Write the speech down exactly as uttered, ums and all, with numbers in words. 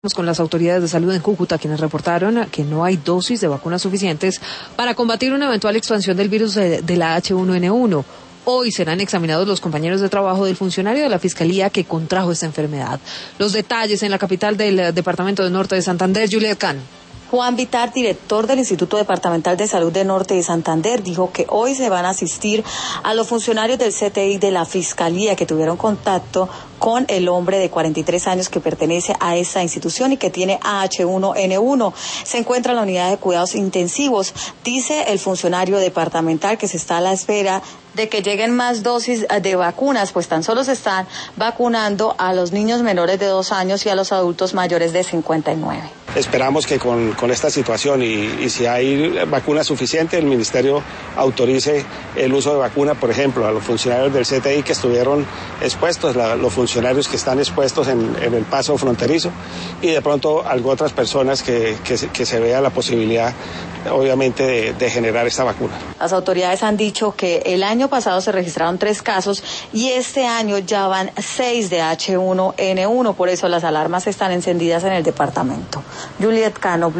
Con las autoridades de salud en Cúcuta, quienes reportaron que no hay dosis de vacunas suficientes para combatir una eventual expansión del virus de, de la H uno N uno. Hoy serán examinados los compañeros de trabajo del funcionario de la Fiscalía que contrajo esta enfermedad. Los detalles en la capital del Departamento del Norte de Santander, Juliet Cano. Juan Vitar, director del Instituto Departamental de Salud de Norte de Santander, dijo que hoy se van a asistir a los funcionarios del C T I de la Fiscalía que tuvieron contacto con el hombre de cuarenta y tres años que pertenece a esta institución y que tiene H uno N uno. Se encuentra en la unidad de cuidados intensivos. Dice el funcionario departamental que se está a la espera de que lleguen más dosis de vacunas, pues tan solo se están vacunando a los niños menores de dos años y a los adultos mayores de cincuenta y nueve. Esperamos que con, con esta situación y, y si hay vacuna suficiente, el Ministerio autorice el uso de vacuna, por ejemplo, a los funcionarios del C T I que estuvieron expuestos, la, los funcionarios que están expuestos en, en el paso fronterizo y de pronto a otras personas que, que, que se vea la posibilidad, obviamente, de, de generar esta vacuna. Las autoridades han dicho que el año pasado se registraron tres casos y este año ya van seis de H uno N uno, por eso las alarmas están encendidas en el departamento. Juliet Cano.